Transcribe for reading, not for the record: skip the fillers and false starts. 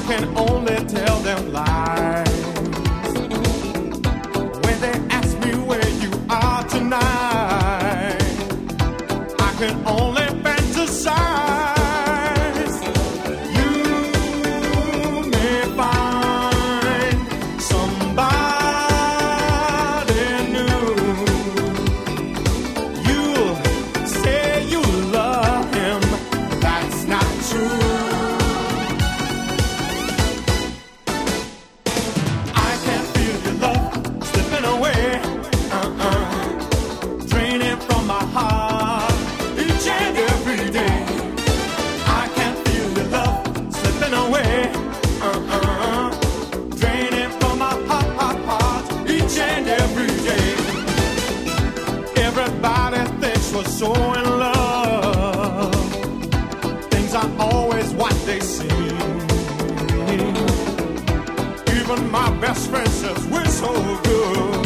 can only tell them lies when they ask me where you are tonight. I can only fantasize. You may find somebody new. You'll say you love him, that's not true. I can feel your love slipping away, draining from my heart each and every day. I can feel your love slipping away, draining from my heart each and every day. Everybody thinks we're so in love. Things are always what they seem. Even my best friend says we're so good.